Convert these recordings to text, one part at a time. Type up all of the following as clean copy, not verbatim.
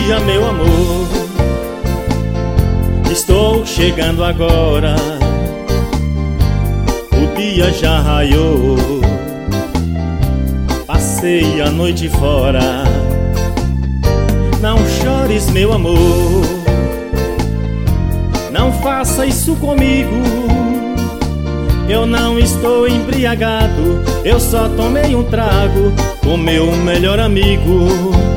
dia, meu amor. Estou chegando agora, o dia já raiou. Passei a noite fora. Não chores, meu amor, não faça isso comigo. Eu não estou embriagado, eu só tomei um trago com meu melhor amigo.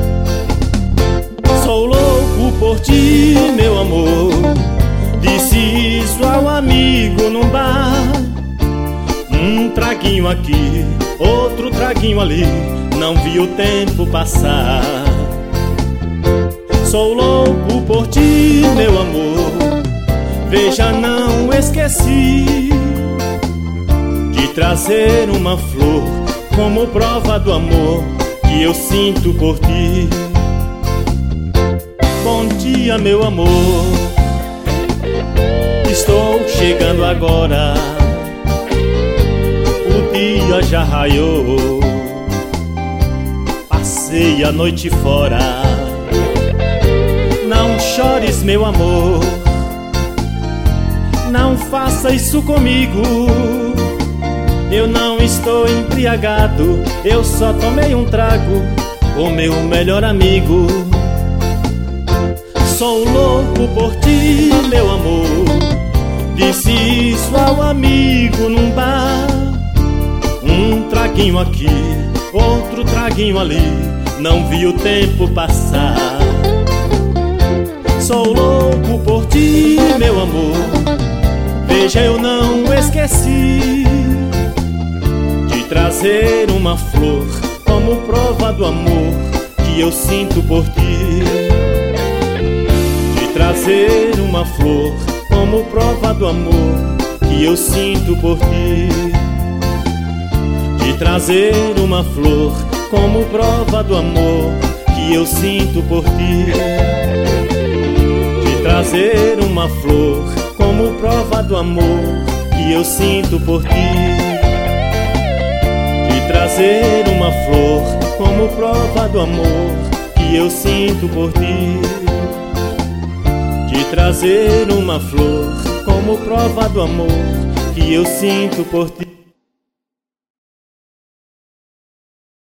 Sou louco por ti, meu amor, disse isso ao amigo num bar. Um traguinho aqui, outro traguinho ali, não vi o tempo passar. Sou louco por ti, meu amor, veja, não esqueci de trazer uma flor como prova do amor que eu sinto por ti. Bom dia, meu amor, estou chegando agora, o dia já raiou. Passei a noite fora. Não chores, meu amor, não faça isso comigo. Eu não estou embriagado, eu só tomei um trago com meu melhor amigo. Sou louco por ti, meu amor, disse isso ao amigo num bar. Um traguinho aqui, outro traguinho ali, não vi o tempo passar. Sou louco por ti, meu amor, veja, eu não esqueci de trazer uma flor como prova do amor que eu sinto por ti. De trazer uma flor como prova do amor que eu sinto por ti. De trazer uma flor como prova do amor que eu sinto por ti. Trazer uma flor como prova do amor que eu sinto por ti. De trazer uma flor como prova do amor que eu sinto por ti. De trazer uma flor como prova do amor que eu sinto por ti.